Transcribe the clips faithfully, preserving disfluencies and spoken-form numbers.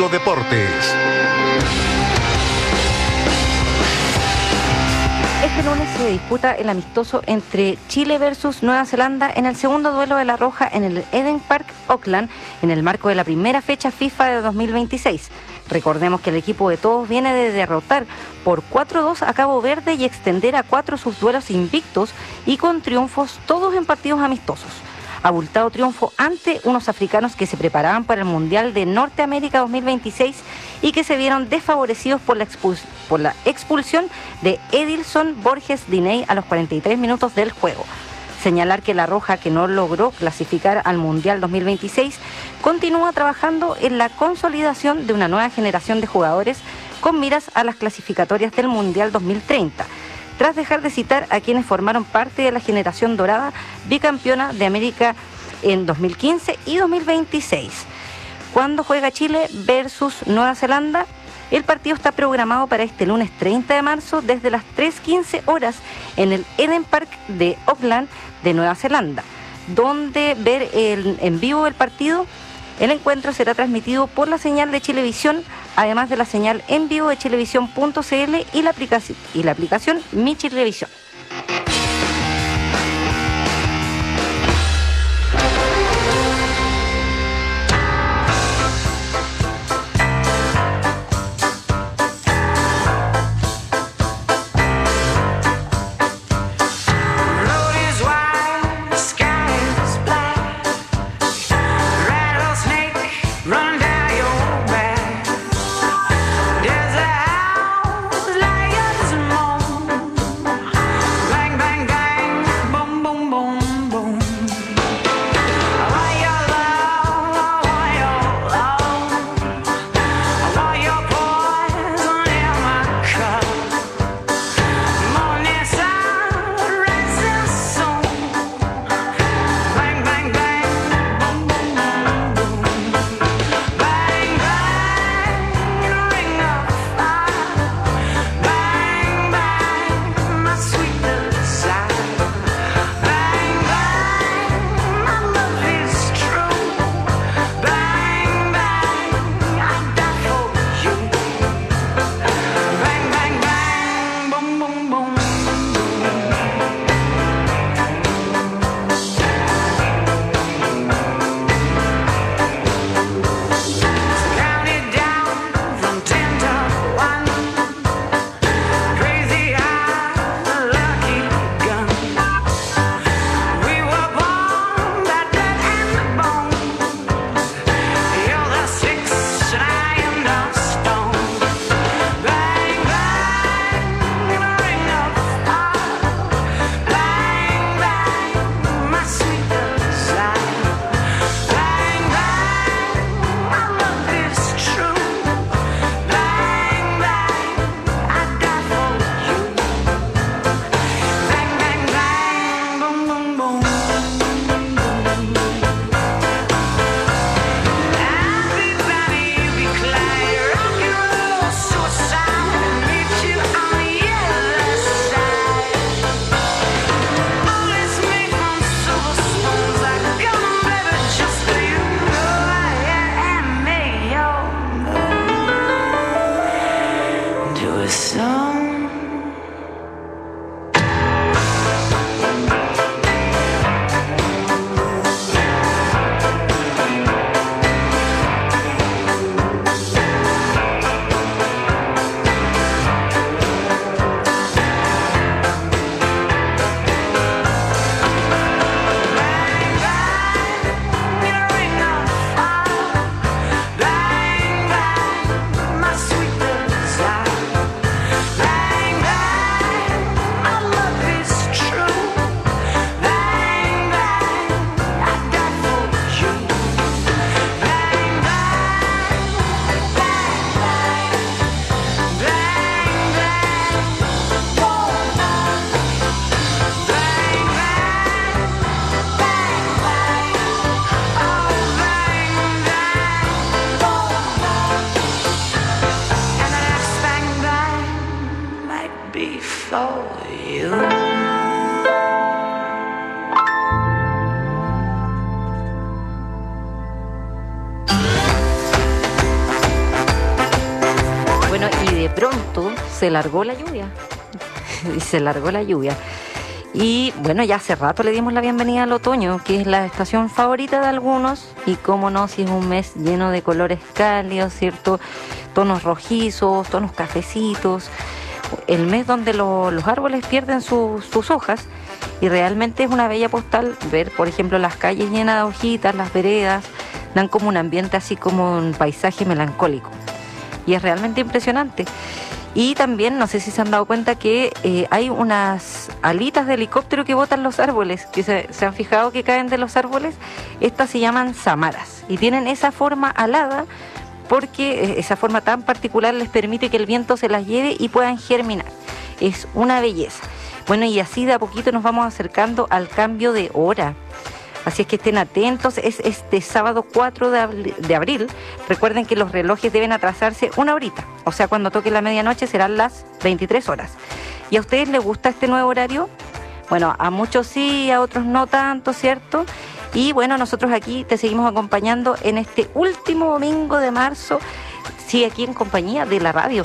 Radio Deportes. Este lunes se disputa el amistoso entre Chile versus Nueva Zelanda en el segundo duelo de la Roja en el Eden Park, Auckland, en el marco de la primera fecha FIFA de dos mil veintiséis. Recordemos que el equipo de todos viene de derrotar por cuatro a dos a Cabo Verde y extender a cuatro sus duelos invictos y con triunfos todos en partidos amistosos. Abultado triunfo ante unos africanos que se preparaban para el Mundial de Norteamérica dos mil veintiséis y que se vieron desfavorecidos por la, expuls- por la expulsión de Edilson Borges Diney a los cuarenta y tres minutos del juego. Señalar que la Roja, que no logró clasificar al Mundial dos mil veintiséis, continúa trabajando en la consolidación de una nueva generación de jugadores con miras a las clasificatorias del Mundial dos mil treinta. Tras dejar de citar a quienes formaron parte de la generación dorada bicampeona de América en dos mil quince y dos mil veintiséis. ¿Cuándo juega Chile versus Nueva Zelanda? El partido está programado para este lunes treinta de marzo desde las tres quince horas en el Eden Park de Auckland de Nueva Zelanda. Donde ver el, en vivo el partido. El encuentro será transmitido por la señal de Chilevisión, además de la señal en vivo de chilevisión punto c l y la aplicación, y la aplicación Mi Chilevisión. se largó la lluvia. Y se largó la lluvia. Y bueno, ya hace rato le dimos la bienvenida al otoño, que es la estación favorita de algunos. Y cómo no, si es un mes lleno de colores cálidos, ¿cierto? Tonos rojizos, tonos cafecitos. El mes donde lo, los árboles pierden su, sus hojas. Y realmente es una bella postal ver, por ejemplo, las calles llenas de hojitas, las veredas. Dan como un ambiente así como un paisaje melancólico. Y es realmente impresionante. Y también, no sé si se han dado cuenta que eh, hay unas alitas de helicóptero que botan los árboles, que se, se han fijado que caen de los árboles. Estas se llaman samaras y tienen esa forma alada porque eh, esa forma tan particular les permite que el viento se las lleve y puedan germinar. Es una belleza. Bueno, y así de a poquito nos vamos acercando al cambio de hora. Así es que estén atentos, es este sábado cuatro de abril. Recuerden que los relojes deben atrasarse una horita, o sea, cuando toque la medianoche serán las veintitrés horas. ¿Y a ustedes les gusta este nuevo horario? Bueno, a muchos sí, a otros no tanto, ¿cierto? Y bueno, nosotros aquí te seguimos acompañando en este último domingo de marzo, sí, aquí en compañía de la radio.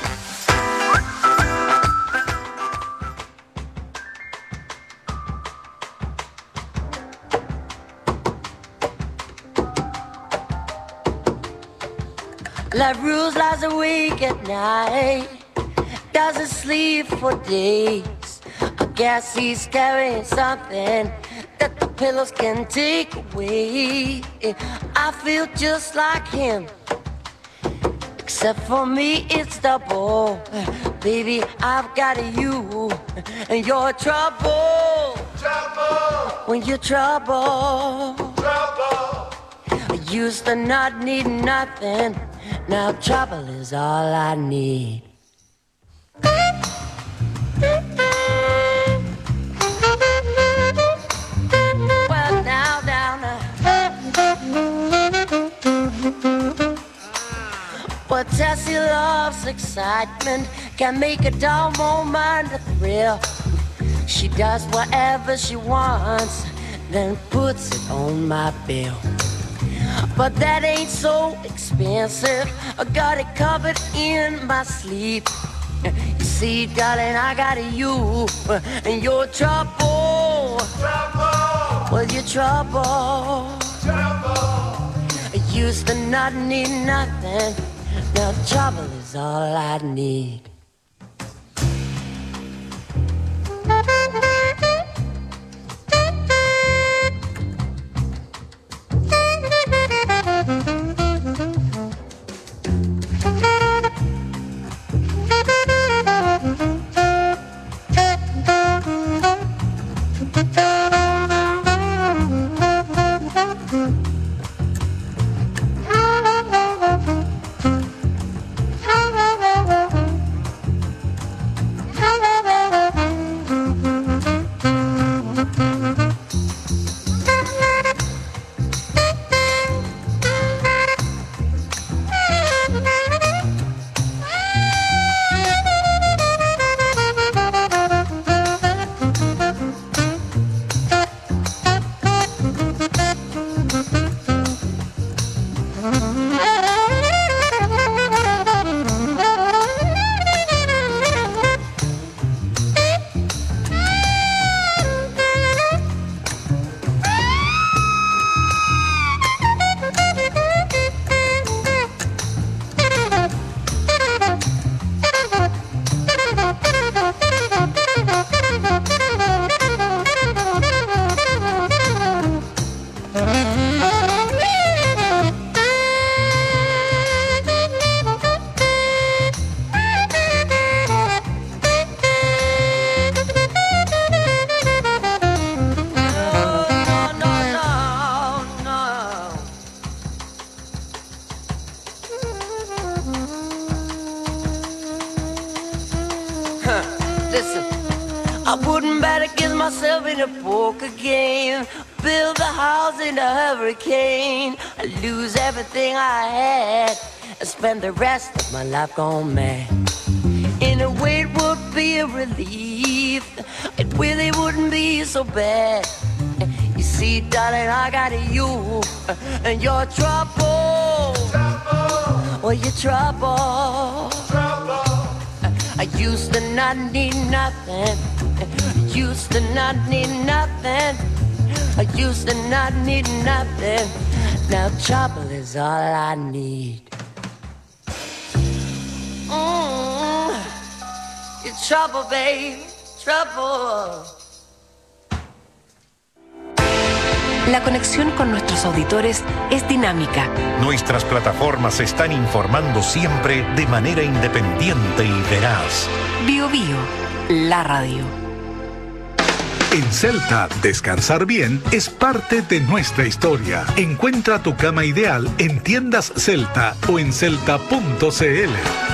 Like Bruce lies awake at night, doesn't sleep for days. I guess he's carrying something that the pillows can take away. I feel just like him, except for me it's double. Baby, I've got you, and you're trouble. Trouble. When you're trouble. Trouble. I used to not need nothing. Now trouble is all I need. Well, now, down, well, Tessie loves excitement, can make a dull moment a thrill. She does whatever she wants, then puts it on my bill. But that ain't so expensive, I got it covered in my sleep. You see, darling, I got you, and you're trouble. Trouble. Well, you're trouble. Trouble. I used to not need nothing, now trouble is all I need. I wouldn't bet against myself in a poker game. Build a house in a hurricane. I lose everything I had and spend the rest of my life gone mad. In a way it would be a relief. It really wouldn't be so bad. You see, darling, I got you and your trouble. Trouble. Well, your trouble. Trouble. I I used to not need nothing. Used to not need nothing. I used to not need nothing. Now trouble is all I need. Mm, your trouble, babe, trouble. La conexión con nuestros auditores es dinámica. Nuestras plataformas están informando siempre de manera independiente y veraz. Bio Bio, la radio. En Celta, descansar bien es parte de nuestra historia. Encuentra tu cama ideal en tiendas Celta o en celta punto c l.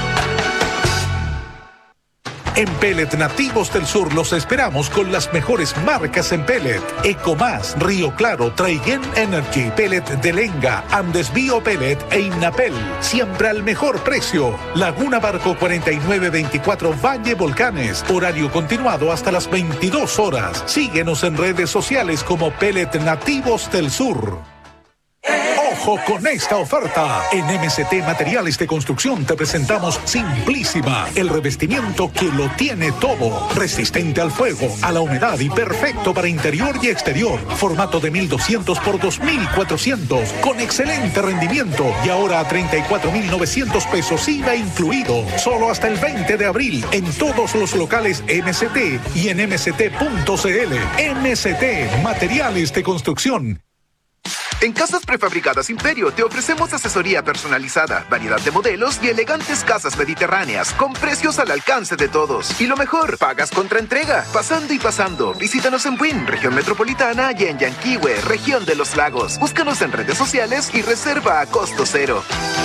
En Pellet Nativos del Sur los esperamos con las mejores marcas en pellet. Ecomás, Río Claro, Traiguén Energy, Pellet de Lenga, Andes Bio Pellet e Innapel. Siempre al mejor precio. Laguna Barco cuarenta y nueve veinticuatro Valle Volcanes. Horario continuado hasta las veintidós horas. Síguenos en redes sociales como Pellet Nativos del Sur. ¡Ojo con esta oferta! En M C T Materiales de Construcción te presentamos Simplísima, el revestimiento que lo tiene todo. Resistente al fuego, a la humedad y perfecto para interior y exterior. Formato de mil doscientos por dos mil cuatrocientos, con excelente rendimiento. Y ahora a treinta y cuatro mil novecientos pesos I V A incluido. Solo hasta el veinte de abril en todos los locales M C T y en m c t punto c l. M C T Materiales de Construcción. En Casas Prefabricadas Imperio te ofrecemos asesoría personalizada, variedad de modelos y elegantes casas mediterráneas con precios al alcance de todos. Y lo mejor, pagas contra entrega, pasando y pasando. Visítanos en Buin, región metropolitana, y en Yanquihue, región de los lagos. Búscanos en redes sociales y reserva a costo cero.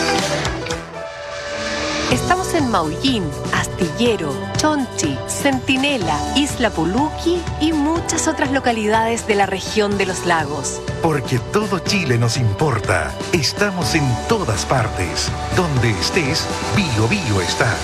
Estamos en Maullín, Astillero, Chonchi, Centinela, Isla Puluqui y muchas otras localidades de la región de los lagos. Porque todo Chile nos importa. Estamos en todas partes. Donde estés, Bio Bio está.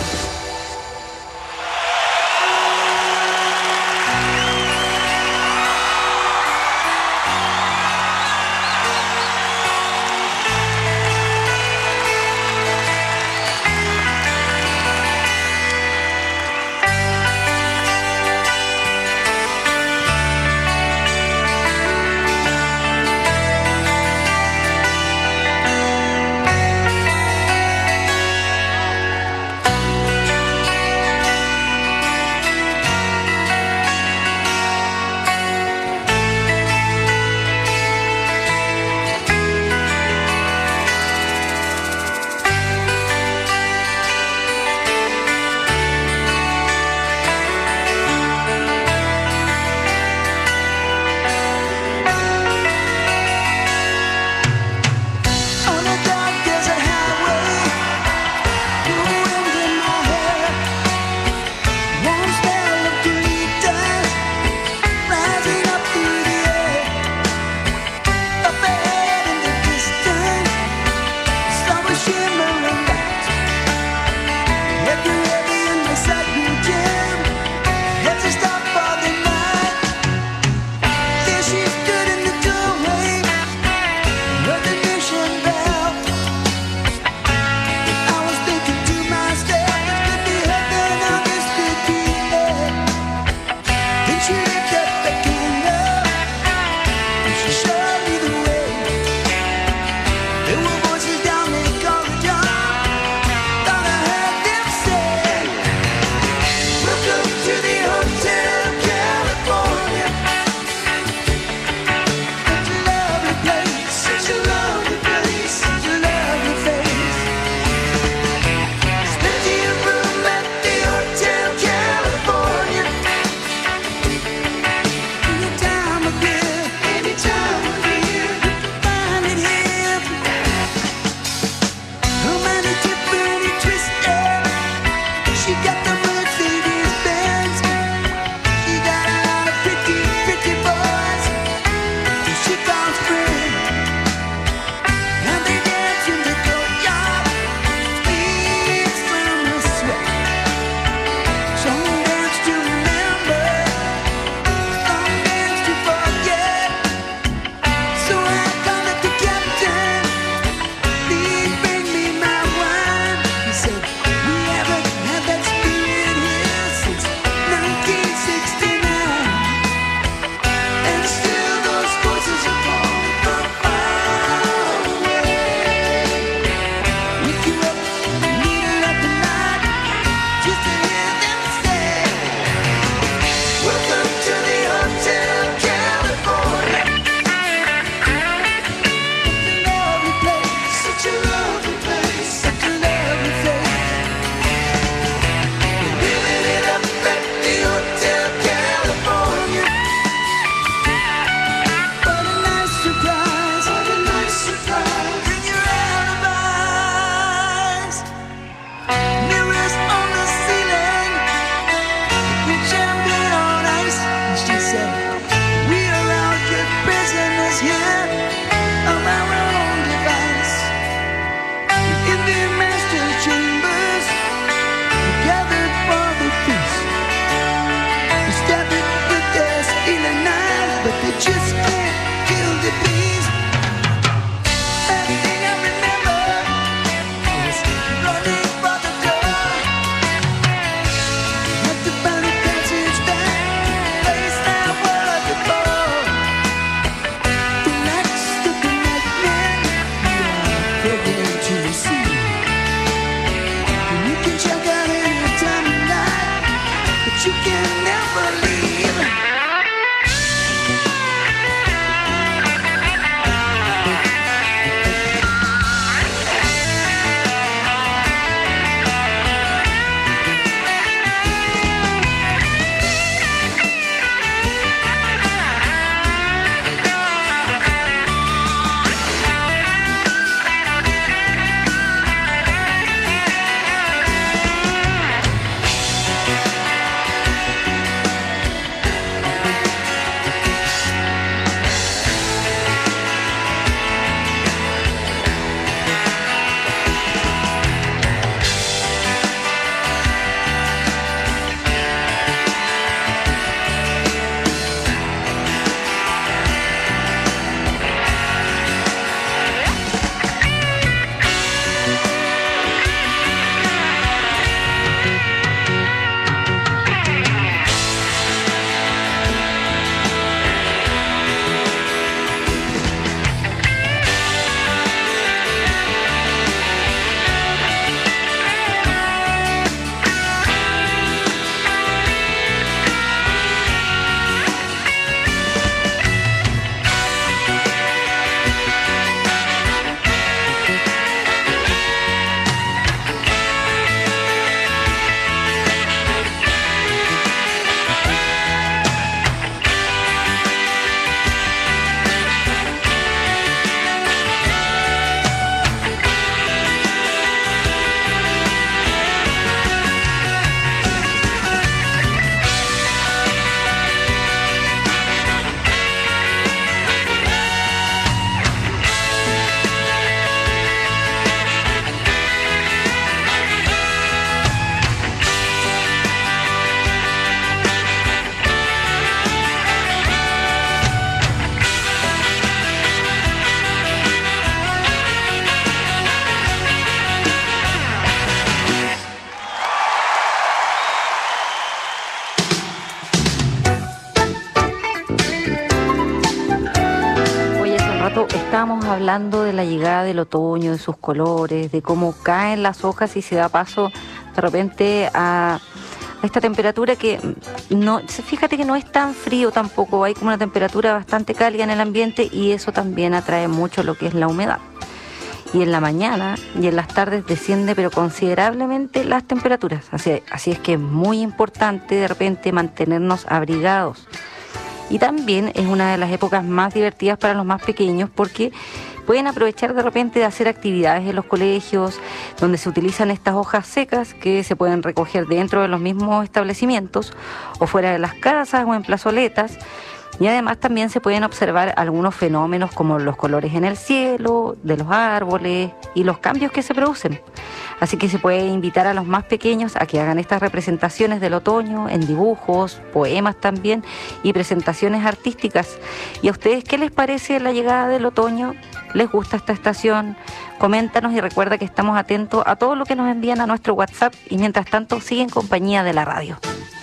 estábamos hablando de la llegada del otoño, de sus colores, de cómo caen las hojas y se da paso de repente a esta temperatura que no, fíjate que no es tan frío tampoco, hay como una temperatura bastante cálida en el ambiente y eso también atrae mucho lo que es la humedad. Y en la mañana y en las tardes desciende pero considerablemente las temperaturas, así, así es que es muy importante de repente mantenernos abrigados. Y también es una de las épocas más divertidas para los más pequeños porque pueden aprovechar de repente de hacer actividades en los colegios donde se utilizan estas hojas secas que se pueden recoger dentro de los mismos establecimientos o fuera de las casas o en plazoletas. Y además también se pueden observar algunos fenómenos como los colores en el cielo, de los árboles y los cambios que se producen. Así que se puede invitar a los más pequeños a que hagan estas representaciones del otoño en dibujos, poemas también y presentaciones artísticas. ¿Y a ustedes qué les parece la llegada del otoño? ¿Les gusta esta estación? Coméntanos y recuerda que estamos atentos a todo lo que nos envían a nuestro WhatsApp y mientras tanto sigue en compañía de la radio.